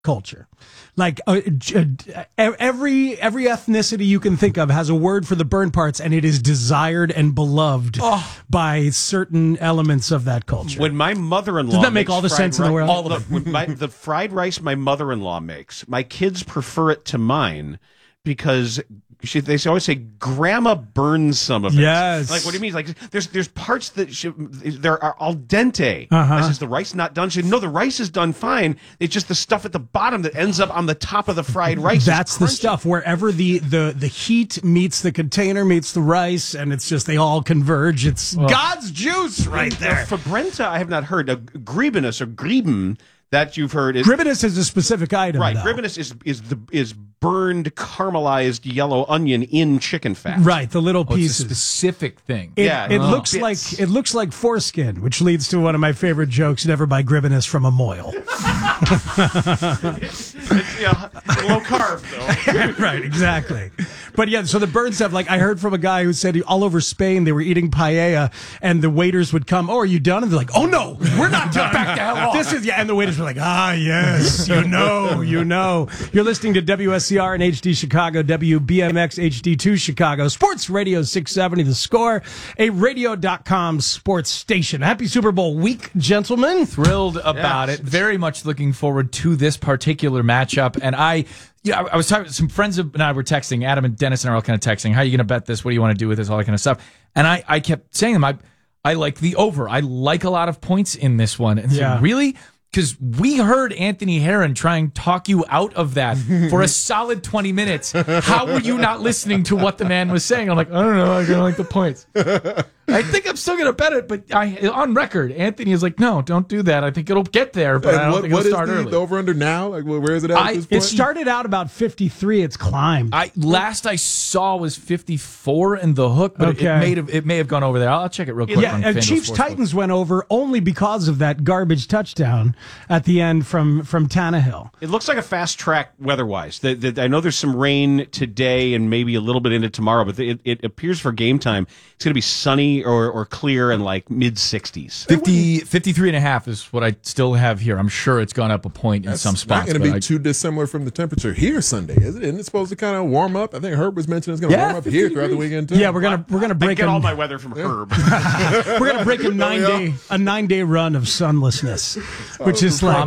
culture. Like every ethnicity you can think of has a word for the burn parts, and it is desired and beloved by certain elements of that culture. When my mother-in-law does that make all the sense in the world? All of it. The fried rice my mother-in-law makes, my kids prefer it to mine because they always say grandma burns some of it. Yes. Like, what do you mean? Like, there's parts that there are al dente. I says, the rice not done. She said, no, the rice is done fine. It's just the stuff at the bottom that ends up on the top of the fried rice. That's the stuff wherever the heat meets the container, meets the rice, and it's just they all converge. It's God's juice right there. For Brenta, I have not heard. Griebinus or grieben that you've heard. Griebinus is a specific item, right? Though. Griebinus is burned caramelized yellow onion in chicken fat. Right, the little pieces. It's a specific thing. It looks like foreskin, which leads to one of my favorite jokes: "Never buy Griebinus from a moil." it's low carb though. Right, exactly. But yeah, so the bird stuff. Like I heard from a guy who said all over Spain they were eating paella, and the waiters would come. Oh, are you done? And they're like, Oh no, we're not done. Back the hell off. This is and the waiters were like, yes, you know. You're listening to WSCR in HD Chicago, WBMX HD2 Chicago, Sports Radio 670 The Score, a radio.com sports station. Happy Super Bowl week, gentlemen. Thrilled about it. Very much looking forward to this particular matchup. And I was talking, some friends and I were texting, Adam and Dennis and I were all kind of texting, how are you going to bet this? What do you want to do with this? All that kind of stuff. And I kept saying to them, I like the over. I like a lot of points in this one. And so, really? Because we heard Anthony Herron try and talk you out of that for a solid 20 minutes. How were you not listening to what the man was saying? I'm like, I don't know. I don't like the points. I think I'm still going to bet it, but on record, Anthony is like, no, don't do that. I think it'll get there, but I don't think it'll start early. What is the over-under now? Like, where is it at this point? It started out about 53. It's climbed. Last I saw was 54 in the hook, but it may have gone over there. I'll check it real quick. Yeah, Chiefs-Titans went over only because of that garbage touchdown at the end from Tannehill. It looks like a fast track weather-wise. I know there's some rain today and maybe a little bit into tomorrow, but it appears for game time it's going to be sunny or clear and like mid-60s. 53 and a half is what I still have here. I'm sure it's gone up a point in some spots. It's not going to be too dissimilar from the temperature here Sunday, is it? Isn't it supposed to kind of warm up? I think Herb was mentioning it's going to warm up here throughout the weekend too. Yeah, we're gonna break. I get all my weather from Herb. We're gonna break a 9-day run of sunlessness, which is like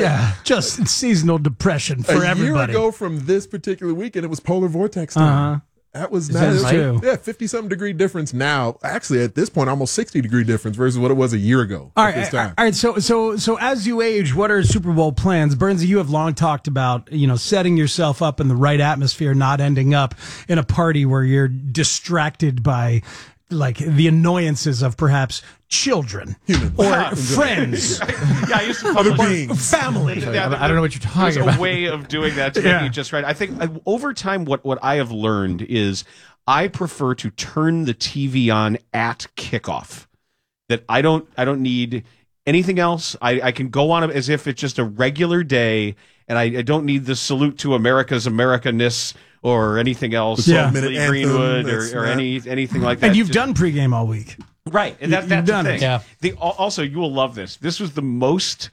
just seasonal depression for everybody. A year ago from this particular weekend, it was polar vortex time. That was nice. True. Yeah, 50-something degree difference now. Actually, at this point, almost 60-degree difference versus what it was a year ago. All right. So as you age, what are Super Bowl plans? Burnsy, you have long talked about, setting yourself up in the right atmosphere, not ending up in a party where you're distracted by like the annoyances of perhaps children or friends, other beings, family. I don't know what you're talking about. There's a way of doing that to make you just right. I think over time, what I have learned is I prefer to turn the TV on at kickoff. That I don't need anything else. I can go on as if it's just a regular day, and I don't need the salute to America's Americaness or anything else. Lee Greenwood or anything like that. And you've done pregame all week. Right, and that's the thing. Yeah. Also, you will love this. This was the most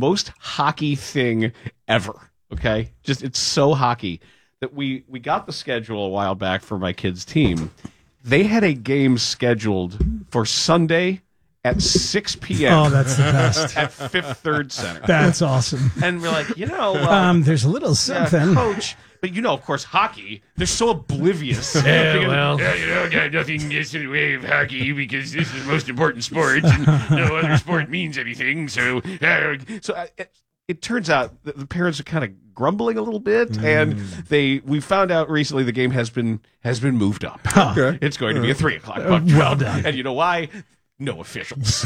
hockey thing ever. Okay, it's so hockey that we got the schedule a while back for my kids' team. They had a game scheduled for Sunday at 6 p.m. Oh, that's the best. At Fifth Third Center. That's awesome. And we're like, there's a little something, coach. But of course, hockey, they're so oblivious. Nothing gets in the way of hockey because this is the most important sport. And no other sport means anything. So it turns out that the parents are kind of grumbling a little bit, and we found out recently the game has been moved up. Okay. It's going to be a 3:00 puck drop. Well done. And you know why? No officials.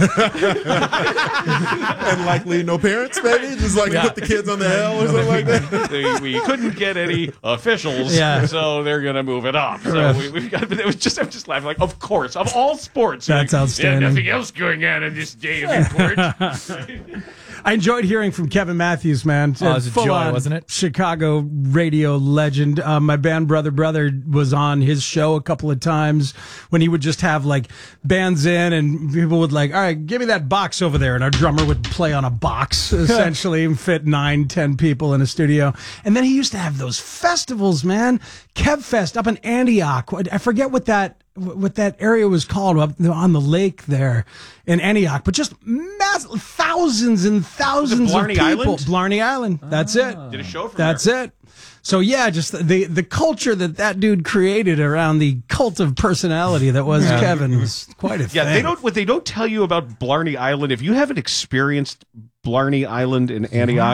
And likely no parents, maybe? Just put the kids on the L or something like that? We couldn't get any officials, so they're going to move it up. So we've got, but I'm just laughing, like, of course, of all sports. That's outstanding. Nothing else going on this day of import. I enjoyed hearing from Kevin Matthews, man. Oh, it was a joy, wasn't it? Chicago radio legend. My band Brother was on his show a couple of times when he would just have like bands in and people would like, all right, give me that box over there. And our drummer would play on a box essentially and fit 9-10 people in a studio. And then he used to have those festivals, man. KevFest up in Antioch. I forget what that area was called up on the lake there in Antioch, but just thousands and thousands of people. Island? Blarney Island. That's it. Did a show from That's there. it. So yeah, just the culture that dude created around the cult of personality that was Kevin was quite a thing. Yeah, what they don't tell you about Blarney Island, if you haven't experienced Blarney Island in Antioch,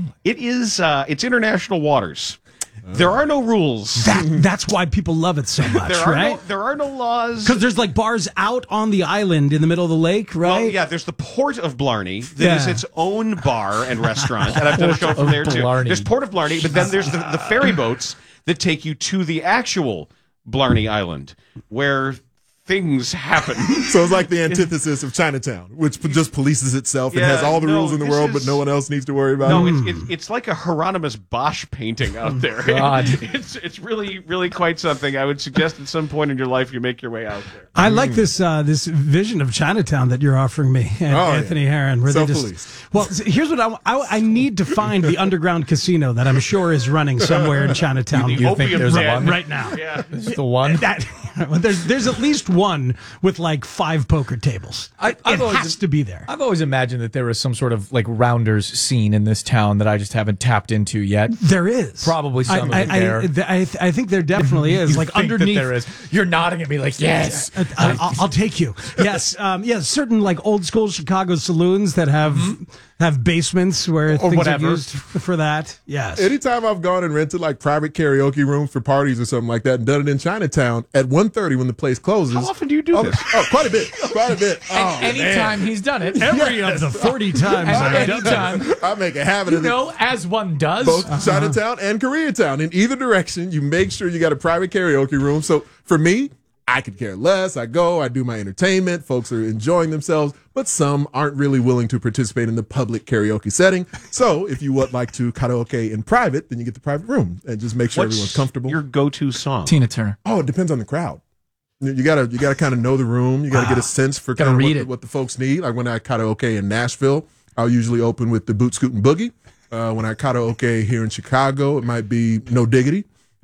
it's international waters. There are no rules. That's why people love it so much, right? There are no laws. Because there's like bars out on the island in the middle of the lake, right? Well, yeah, there's the Port of Blarney that is its own bar and restaurant, and I've done a show from there too. Blarney. There's Port of Blarney, but then there's the ferry boats that take you to the actual Blarney Island, where things happen. So it's like the antithesis of Chinatown, which just polices itself and has all the rules in the world, but no one else needs to worry about it. No, it's like a Hieronymus Bosch painting out there. God. It's really, really quite something. I would suggest at some point in your life you make your way out there. I like this vision of Chinatown that you're offering me, Anthony Herron. Where Self-policed. Well, here's what I need to find the underground casino that I'm sure is running somewhere in Chinatown. You think there's one right now? Yeah. This is the one? There's at least one with like 5 poker tables. It has to be there. I've always imagined that there was some sort of like rounders scene in this town that I just haven't tapped into yet. There is Probably some of it there. I think there definitely is. Like Think that underneath, there is. You're nodding at me like, yes. I'll take you. Yes, certain like old school Chicago saloons that have basements where things whatever. are used for that. Yes. Anytime I've gone and rented like private karaoke rooms for parties or something like that and done it in Chinatown at 1:30 when the place closes. How often do you do this? Oh, quite a bit. Quite a bit. Oh, Anytime he's done it. Every of the 40 times I've done that. Anytime. I make a habit of it. As one does. Both Chinatown and Koreatown. In either direction, you make sure you got a private karaoke room. So for me, I could care less. I go, I do my entertainment. Folks are enjoying themselves, but some aren't really willing to participate in the public karaoke setting. So if you would like to karaoke in private, then you get the private room and just make sure everyone's comfortable. Your go-to song? Tina Turner. Oh, it depends on the crowd. You gotta kind of know the room. You gotta get a sense for kind of what the folks need. Like when I karaoke in Nashville, I'll usually open with the Boot Scootin' Boogie. When I karaoke here in Chicago, it might be No Diggity.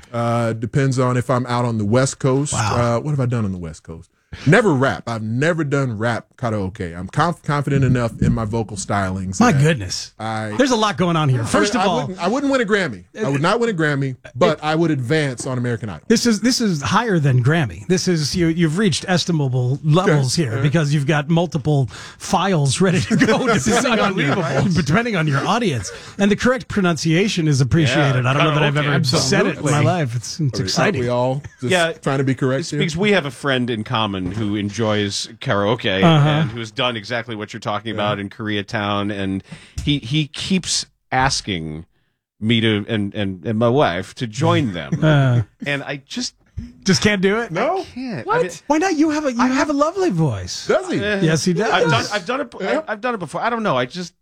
Depends on if I'm out on the West Coast. Wow. What have I done on the West Coast? Never rap. I've never done rap karaoke. I'm confident enough in my vocal stylings. My goodness. There's a lot going on here. First of all, I wouldn't win a Grammy. I would not win a Grammy, but I would advance on American Idol. This is higher than Grammy. This is you've reached estimable levels here because you've got multiple files ready to go depending on your audience. And the correct pronunciation is appreciated. I don't know that I've ever said it in my life. It's exciting. Are we all just trying to be correct here? Because we have a friend in common who enjoys karaoke and who's done exactly what you're talking about in Koreatown, and he keeps asking me to and my wife to join them, and I just can't do it. No, I can't. What? I mean, Why not? You have a lovely voice. does he? Yes, he does. I've done it before. I don't know. I just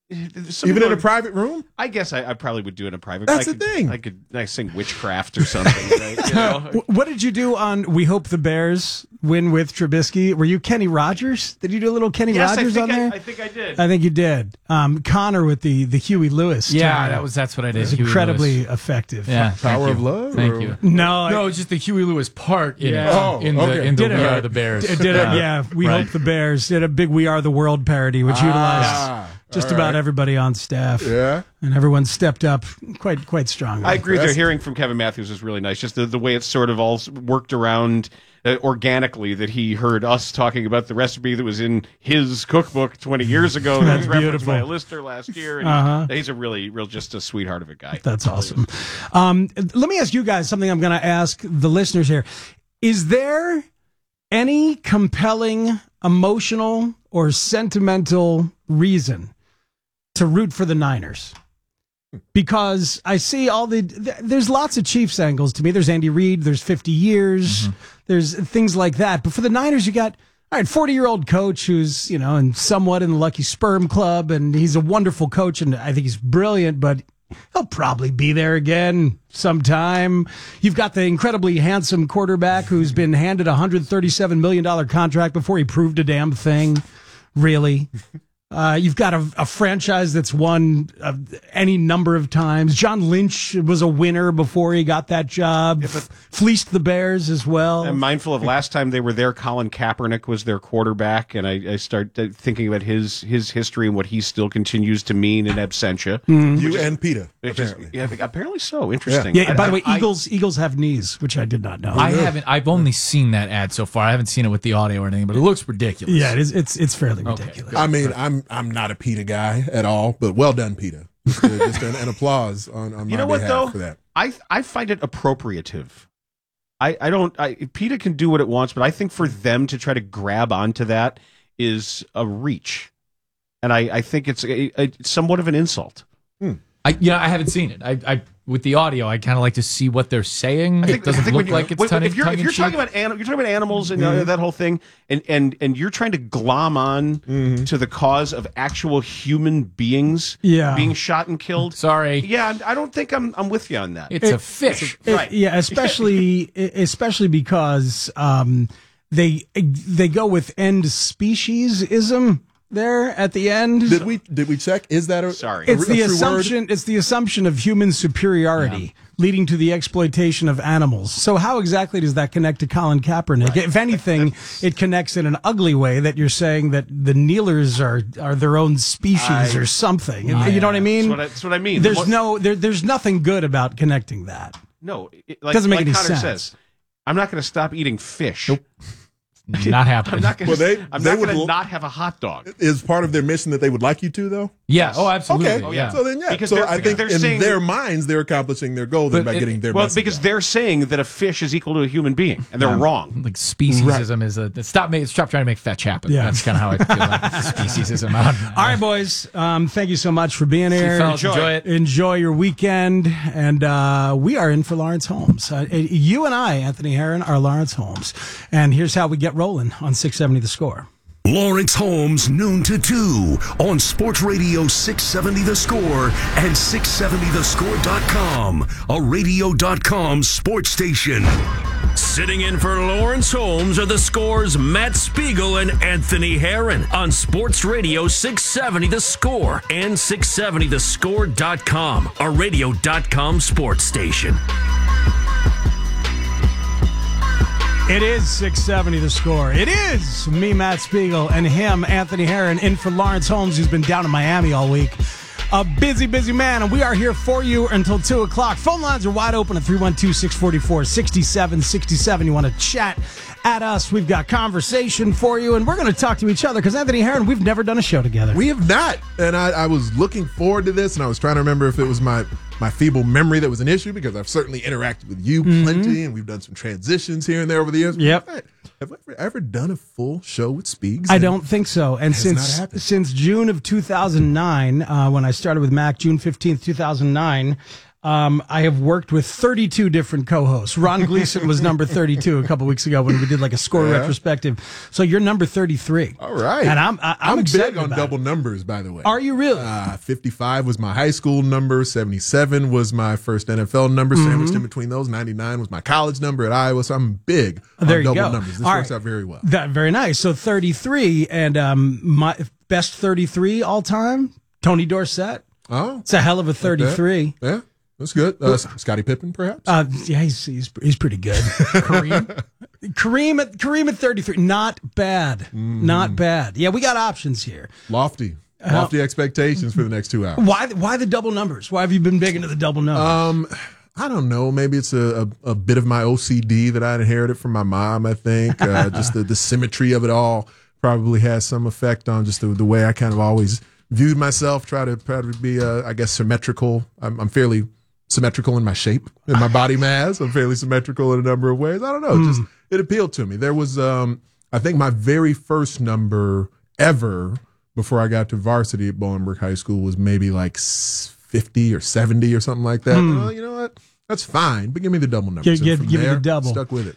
Even in a private room? I guess I probably would do it in a private. That's the thing. I could sing witchcraft or something. Right? You know? What did you do on We Hope the Bears win with Trubisky? Were you Kenny Rogers? Did you do a little Kenny Rogers on there? I think I did. I think you did. Connor with the Huey Lewis. Yeah, that's what I did. It was incredibly effective. Yeah, Power of Love? Thank you. No, it's just the Huey Lewis part in it. Oh, in okay. the We Are the Bears. It did it. Yeah, We Hope the Bears did a big We Are the World parody, which utilized just about everybody on staff. Yeah. And everyone stepped up quite strongly. I agree with you. Hearing from Kevin Matthews is really nice. Just the way it's sort of all worked around organically, that he heard us talking about the recipe that was in his cookbook 20 years ago. That's referenced by a listener last year. And he's a just a sweetheart of a guy. That's awesome. Let me ask you guys something I'm going to ask the listeners here. Is there any compelling, emotional, or sentimental reason to root for the Niners? Because I see there's lots of Chiefs angles to me. There's Andy Reid, there's 50 years, there's things like that. But for the Niners, you got All right, 40-year-old coach who's, and somewhat in the Lucky Sperm Club, and he's a wonderful coach, and I think he's brilliant, but he'll probably be there again sometime. You've got the incredibly handsome quarterback who's been handed a $137 million contract before he proved a damn thing. Really? You've got a franchise that's won any number of times. John Lynch was a winner before he got that job. Fleeced the Bears as well. I'm mindful of last time they were there, Colin Kaepernick was their quarterback, and I start thinking about his history and what he still continues to mean in absentia. You and Peter, apparently. Apparently so. Interesting. Yeah, by the way, Eagles have knees, which I did not know. I've only seen that ad so far. I haven't seen it with the audio or anything, but it looks ridiculous. Yeah, it is. It's fairly ridiculous. I mean, I'm not a PETA guy at all, but well done, PETA. Just an applause on my behalf for that. I find it appropriative. PETA can do what it wants, but I think for them to try to grab onto that is a reach. And I think it's somewhat of an insult. I haven't seen it. I with the audio, I kind of like to see what they're saying. It doesn't look like it's if you're talking about animals and that whole thing, and you're trying to glom on to the cause of actual human beings being shot and killed. Sorry. Yeah, I don't think I'm with you on that. It's a fish. Right. Yeah, especially because they go with end speciesism there at the end. Did we check? Is that It's the assumption. Word? It's the assumption of human superiority leading to the exploitation of animals. So how exactly does that connect to Colin Kaepernick? Right. If anything, it connects in an ugly way that you're saying that the kneelers are their own species or something. You know what I mean? That's what I mean. There's nothing good about connecting that. No, it doesn't make any Connor sense. Says, I'm not going to stop eating fish. Nope. Not happening. I'm not going to not have a hot dog. Is part of their mission that they would like you to, though? Yeah. Oh, absolutely. Okay. Oh, yeah. So then, Because I think they're in saying their minds, they're accomplishing their goal by getting their message because out. they're saying that a fish is equal to a human being, and they're wrong. Like speciesism is stop trying to make fetch happen. Yeah. That's kind of how I feel about speciesism. All right, boys. Thank you so much for being here. Enjoy it. Enjoy your weekend. And we are in for Lawrence Holmes. You and I, Anthony Herron, are Lawrence Holmes. And here's how we get rolling on 670 The Score. Lawrence Holmes, noon to 2 on Sports Radio 670 The Score and 670thescore.com, a radio.com sports station. Sitting in for Lawrence Holmes are The Score's Matt Spiegel and Anthony Herron on Sports Radio 670 The Score and 670thescore.com, a radio.com sports station. It is 670 The Score. It is me, Matt Spiegel, and him, Anthony Herron, in for Lawrence Holmes, who's been down in Miami all week. A busy, busy man, and we are here for you until 2 o'clock. Phone lines are wide open at 312-644-6767. You want to chat at us, we've got conversation for you, and we're going to talk to each other because, Anthony Herron, we've never done a show together. We have not, and I was looking forward to this, and I was trying to remember if it was my feeble memory that was an issue, because I've certainly interacted with you plenty, and we've done some transitions here and there over the years. Yep. Have I ever done a full show with Spiegs? I don't think so. And since June of 2009, when I started with Mac, June 15th, 2009, I have worked with 32 different co-hosts. Ron Gleason was number 32 a couple weeks ago when we did like a score retrospective. So you're number 33. All right. And I'm excited big on double numbers, by the way. Are you really? 55 was my high school number. 77 was my first NFL number. Sandwiched in between those. 99 was my college number at Iowa. So I'm big on double numbers. This works out very well. Very nice. So 33, and my best 33 all time, Tony Dorsett. Oh, it's a hell of a 33. Yeah. That's good. Scottie Pippen, perhaps? Yeah, he's pretty good. Kareem at 33. Not bad. Not bad. Yeah, we got options here. Lofty expectations for the next 2 hours. Why the double numbers? Why have you been big into the double numbers? I don't know. Maybe it's a bit of my OCD that I inherited from my mom, I think. Just the symmetry of it all probably has some effect on just the way I kind of always viewed myself. Try to be, I guess, symmetrical. I'm fairly symmetrical in my shape, in my body mass. I'm fairly symmetrical in a number of ways. I don't know. Just it appealed to me. There was, I think my very first number ever before I got to varsity at Bolingbrook High School was maybe like 50 or 70 or something like that. You know what? That's fine, but give me the double numbers. Give me the double. Stuck with it.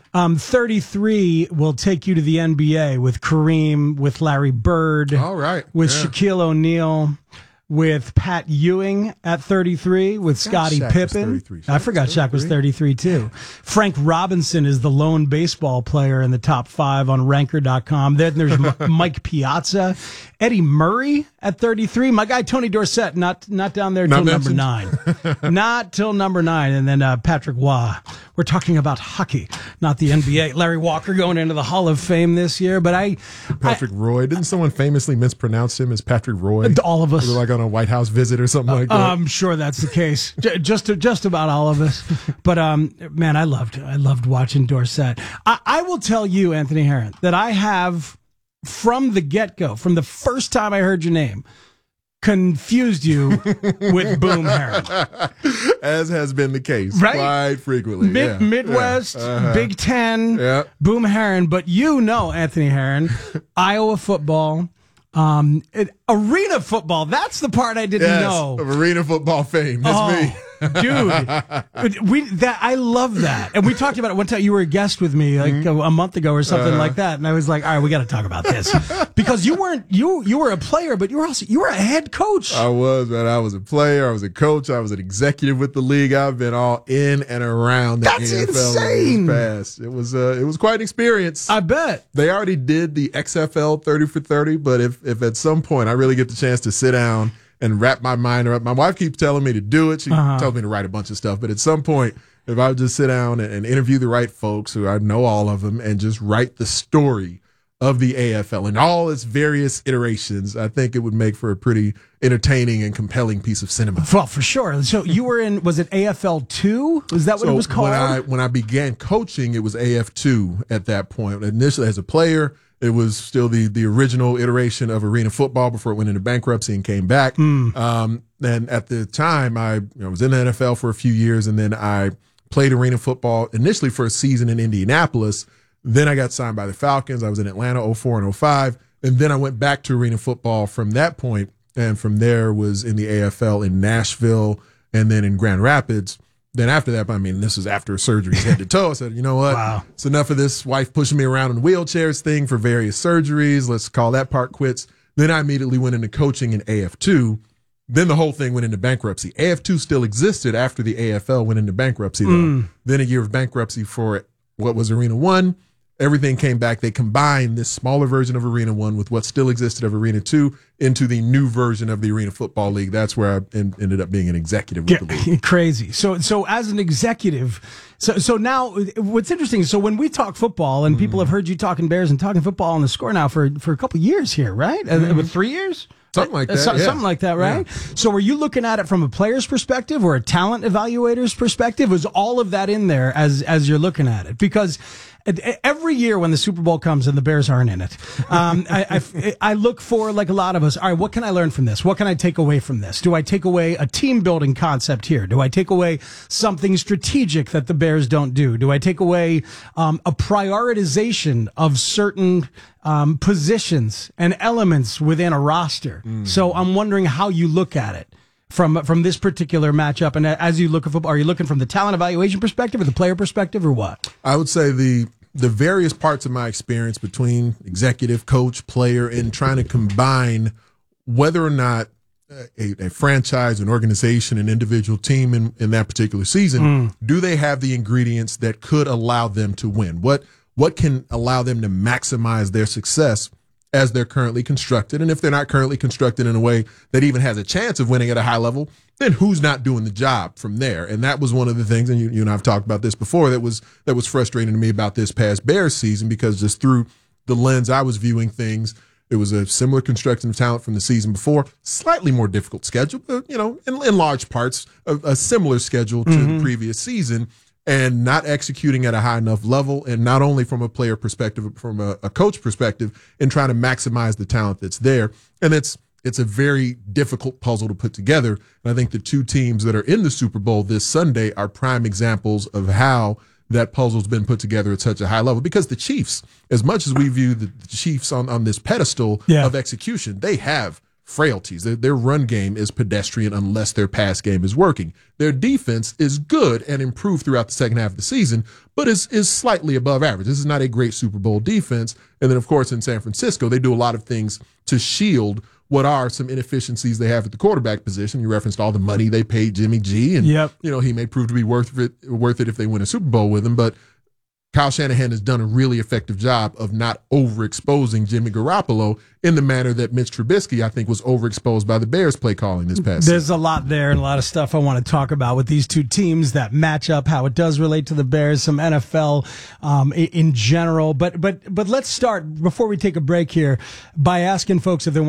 33 will take you to the NBA with Kareem, with Larry Bird. All right. With Shaquille O'Neal, with Pat Ewing at 33, with Scottie Pippen. I forgot Shaq was 33 too. Frank Robinson is the lone baseball player in the top 5 on Ranker.com. Then there's Mike Piazza, Eddie Murray at 33. My guy Tony Dorsett, not down there till number 9. Not till number 9. And then Patrick Waugh. We're talking about hockey, not the NBA. Larry Walker going into the Hall of Fame this year, but Patrick Roy. Didn't someone famously mispronounce him as Patrick Roy? All of us. Like on a White House visit or something like that. I'm sure that's the case. Just about all of us. But man, I loved watching Dorsett. I will tell you, Anthony Herron, that I have from the get-go, from the first time I heard your name, confused you with Boom Herron. As has been the case quite frequently. Midwest, Big Ten, Boom Herron. But Anthony Herron, Iowa football, arena football. That's the part I didn't know. Of arena football fame. That's me. Dude, I love that. And we talked about it one time. You were a guest with me like a month ago or something like that. And I was like, all right, we got to talk about this because you were a player, but you were a head coach. I was, man. I was a player. I was a coach. I was an executive with the league. I've been all in and around the NFL. Insane. Past. It was quite an experience. I bet. They already did the XFL 30 for 30, but if at some point I really get the chance to sit down and wrap my mind around. My wife keeps telling me to do it. She tells me to write a bunch of stuff. But at some point, if I would just sit down and interview the right folks, who I know all of them, and just write the story of the AFL and all its various iterations, I think it would make for a pretty entertaining and compelling piece of cinema. Well, for sure. So you were in, was it AFL 2? Was that what it was called? When I began coaching, it was AF2 at that point. Initially as a player, it was still the original iteration of arena football before it went into bankruptcy and came back. And at the time, I was in the NFL for a few years, and then I played arena football initially for a season in Indianapolis. Then I got signed by the Falcons. I was in Atlanta 2004 and 2005, and then I went back to arena football from that point, and from there was in the AFL in Nashville and then in Grand Rapids. Then after that, I mean, this was after surgeries head to toe. I said, you know what? Wow. It's enough of this wife pushing me around in wheelchairs thing for various surgeries. Let's call that part quits. Then I immediately went into coaching in AF2. Then the whole thing went into bankruptcy. AF2 still existed after the AFL went into bankruptcy, though. Then a year of bankruptcy for what was Arena 1. Everything came back. They combined this smaller version of Arena 1 with what still existed of Arena 2 into the new version of the Arena Football League. That's where I ended up being an executive with the league. Crazy. So as an executive, so now what's interesting, so when we talk football, and people have heard you talking Bears and talking football on the Score now for a couple of years here, right? 3 years? Something like that. Something like that, right? Yeah. So were you looking at it from a player's perspective or a talent evaluator's perspective? Was all of that in there as you're looking at it? Because every year when the Super Bowl comes and the Bears aren't in it, I look for, like a lot of us, all right, what can I learn from this? What can I take away from this? Do I take away a team building concept here? Do I take away something strategic that the Bears don't do? Do I take away a prioritization of certain positions and elements within a roster? So I'm wondering how you look at it from this particular matchup. And as you look at football, are you looking from the talent evaluation perspective or the player perspective or what? I would say the various parts of my experience between executive, coach, player, and trying to combine whether or not a franchise, an organization, an individual team in that particular season, do they have the ingredients that could allow them to win? What can allow them to maximize their success as they're currently constructed? And if they're not currently constructed in a way that even has a chance of winning at a high level, then who's not doing the job from there? And that was one of the things, and you and I have talked about this before, that was frustrating to me about this past Bears season, because just through the lens I was viewing things, it was a similar construction of talent from the season before, slightly more difficult schedule, but, in large parts, a similar schedule to the previous season, and not executing at a high enough level, and not only from a player perspective, but from a coach perspective, and trying to maximize the talent that's there. And it's a very difficult puzzle to put together. And I think the two teams that are in the Super Bowl this Sunday are prime examples of how that puzzle's been put together at such a high level. Because the Chiefs, as much as we view the Chiefs on this pedestal of execution, they have frailties. Their run game is pedestrian unless their pass game is working. Their defense is good and improved throughout the second half of the season, but is slightly above average. This is not a great Super Bowl defense. And then, of course, in San Francisco, they do a lot of things to shield what are some inefficiencies they have at the quarterback position. You referenced all the money they paid Jimmy G, and he may prove to be worth it if they win a Super Bowl with him. But Kyle Shanahan has done a really effective job of not overexposing Jimmy Garoppolo in the manner that Mitch Trubisky, I think, was overexposed by the Bears play calling this past season. There's a lot there and a lot of stuff I want to talk about with these two teams, that matchup, how it does relate to the Bears, some NFL in general. But let's start, before we take a break here, by asking folks if they want